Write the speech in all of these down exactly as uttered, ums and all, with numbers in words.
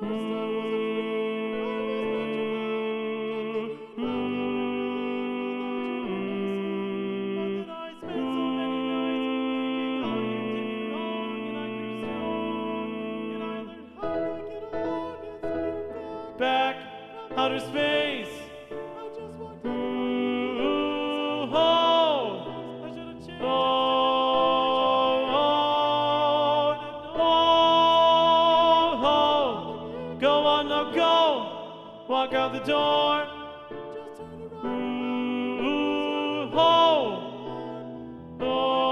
Back, outer space. Ooh, oh, oh, oh, oh. Go on, now go. Walk out the door. Ooh, oh, oh,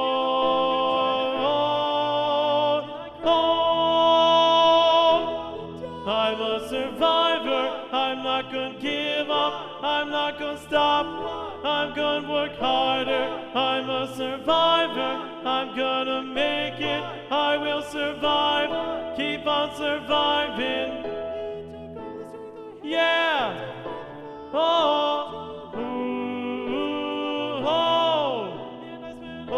oh. I'm a survivor. I'm not gonna give up, I'm not gonna stop, I'm gonna work harder. I'm a survivor, I'm gonna make it, I will survive, keep on surviving. Yeah! Oh! Ooh, oh! Oh!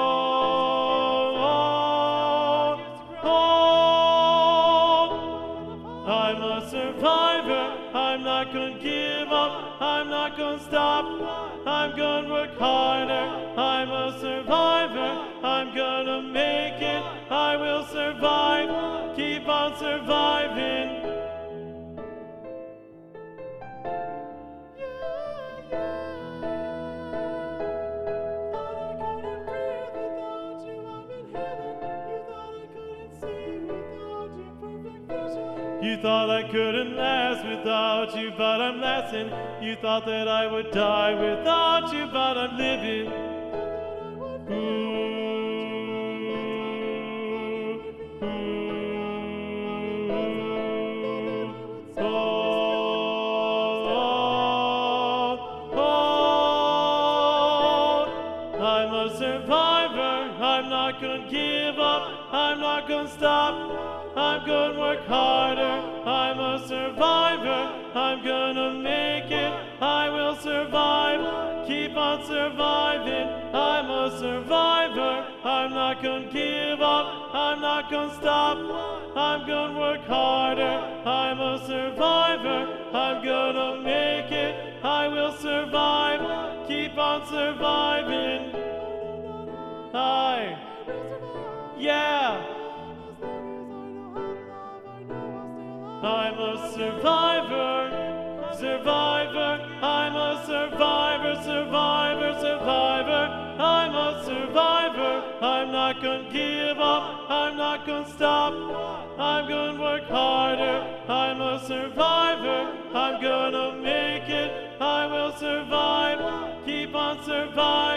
Oh! I'm a survivor. I'm not gonna give up, I'm not gonna stop, I'm gonna work harder. I'm a survivor, I'm gonna make it, I will survive, keep on surviving. You thought I couldn't last without you, but I'm lasting. You thought that I would die without you, but I'm living. Ooh, ooh, oh, oh, oh. I'm a survivor, I'm not gonna give up, I'm not gonna stop, I'm gonna work harder. I'm a survivor, I'm gonna make it, I will survive, keep on surviving. I'm a survivor, I'm not gonna give up, I'm not gonna stop, I'm gonna work harder. I'm a survivor, I'm gonna make it, I will survive, keep on surviving. I, yeah. I'm a survivor, survivor, I'm a survivor, survivor, survivor. I'm a survivor, I'm not gonna give up, I'm not gonna stop, I'm gonna work harder. I'm a survivor, I'm gonna make it, I will survive, keep on surviving.